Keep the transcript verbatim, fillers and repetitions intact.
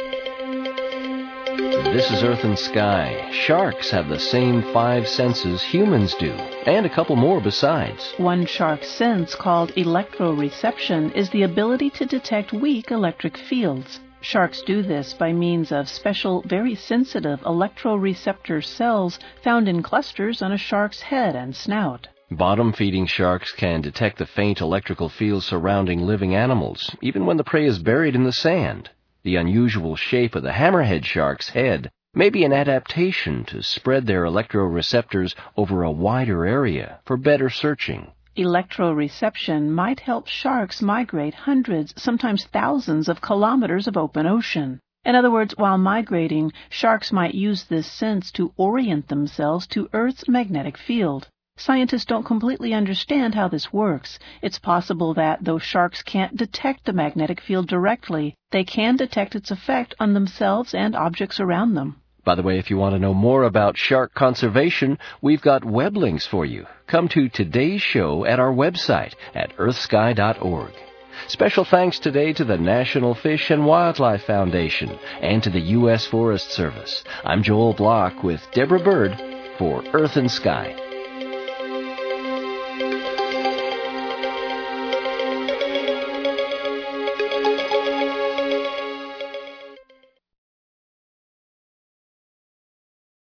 This is Earth and Sky. Sharks have the same five senses humans do, and a couple more besides. One shark sense, called electroreception, is the ability to detect weak electric fields. Sharks do this by means of special, very sensitive electroreceptor cells found in clusters on a shark's head and snout. Bottom-feeding sharks can detect the faint electrical fields surrounding living animals, even when the prey is buried in the sand. The unusual shape of the hammerhead shark's head may be an adaptation to spread their electroreceptors over a wider area for better searching. Electroreception might help sharks migrate hundreds, sometimes thousands of kilometers of open ocean. In other words, while migrating, sharks might use this sense to orient themselves to Earth's magnetic field. Scientists don't completely understand how this works. It's possible that, though sharks can't detect the magnetic field directly, they can detect its effect on themselves and objects around them. By the way, if you want to know more about shark conservation, we've got web links for you. Come to today's show at our website at earth sky dot org. Special thanks today to the National Fish and Wildlife Foundation and to the U S Forest Service. I'm Joel Block with Deborah Bird for Earth and Sky.